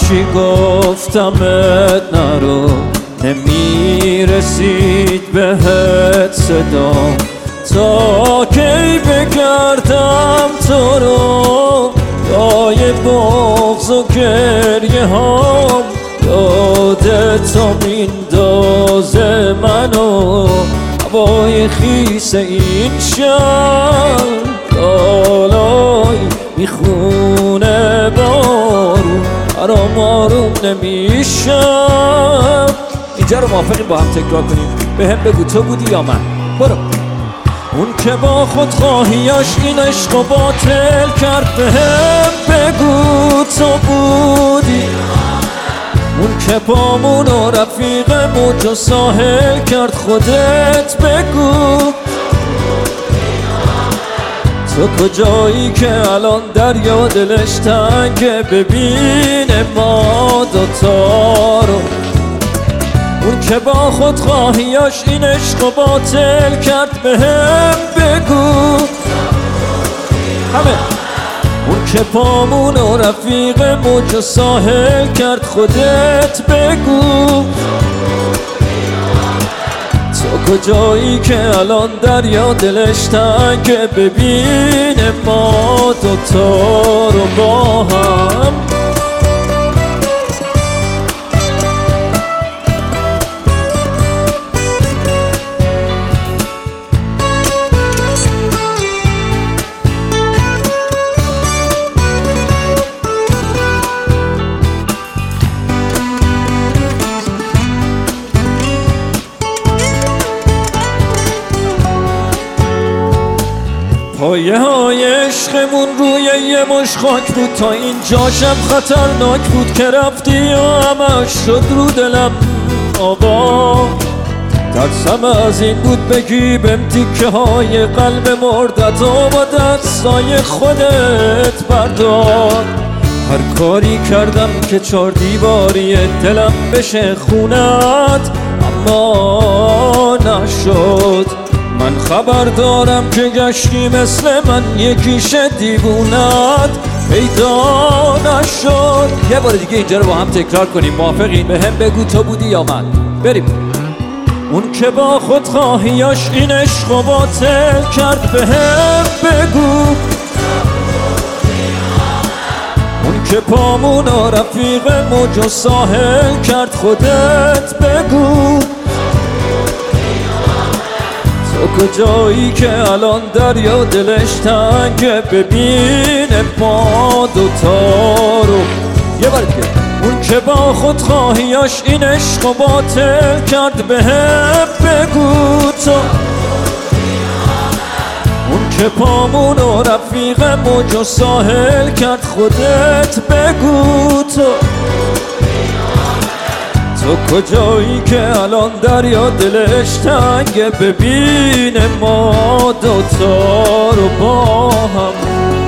هرچی گفتمت نرو، نمیرسید بهت صدا. تا کی بگردم تو رو، دای بغض و گریه هام یادتو میندازه منو. هوای خیس این شهر لالای میخونه بارون، آرام آروم نمیشم. اینجا رو موافقین با هم تکرار کنیم؟ به هم بگو تو بودی یا من؟ برو. اون که با خودخواهیاش این عشق و باطل کرد، به هم بگو تو بودی. اون که پامون و رفیق موج و ساحل کرد، خودت بگو تو کجایی که الان دریا دلش تنگه ببینه ما دوتا رو. اون که با خودخواهیاش این عشق و باطل کرد، به هم بگو همه. اون که پامون و رفیق موج و ساحل کرد، خودت بگو تو کجایی که الان دریا دلش تنگه ببینه ما دوتا رو با هم. پایه های عشقمون روی یه مش خاک بود، تا اینجاشم خطرناک بود که رفتی و همش شد رو دلم آبا. ترسم از این بود بگی بهم تیکه های قلب مردت و با دستای خودت بردار. هر کاری کردم که 4 دیواری دلم بشه خونت، اما نشد. من خبر دارم که گشتی مثل من یکیش دیوونت پیدا نشد. یه بار دیگه اینجا رو با هم تکرار کنیم، موافقین؟ به هم بگو تو بودی یا من؟ بریم. اون که با خودخواهیاش این عشق و باطل کرد، به هم بگو اون که پامون و رفیق موج و ساحل کرد، خودت بگو تو کجایی که الان دریا دلش تنگه ببینه ما دوتا رو. یه بار دیگه. اون که با خودخواهیاش این عشق و باطل کرد، به هم بگو تو. اون که پامون و رفیق موج و ساحل کرد، خودت بگو تو کجایی که الان دریا دلش تنگه ببینه ما دوتا رو با هم.